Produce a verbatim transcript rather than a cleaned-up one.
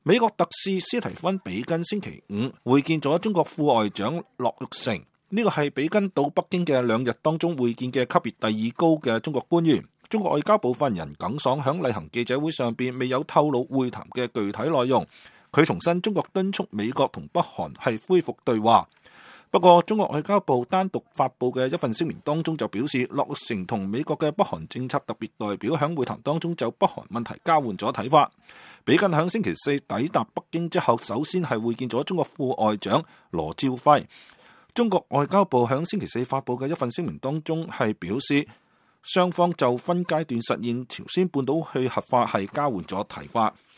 美國特使斯提芬比根星期五會見咗中國副外長樂玉成，呢個係比根到北京嘅兩日當中會見嘅級別第二高嘅中國官員。中國外交部發言人耿爽響例行記者會上邊未有透露會談嘅具體內容，佢重申中國敦促美國同北韓係恢復對話。不過，中國外交部單獨發布嘅一份聲明當中就表示，樂玉成同美國嘅北韓政策特別代表響會談當中就北韓問題交換咗睇法。比根響星期四抵達北京之後，首先係會見咗中國副外長羅照輝。中國外交部響星期四發布嘅一份聲明當中係表示，雙方就分階段實現朝鮮半島去核化係交換咗睇法。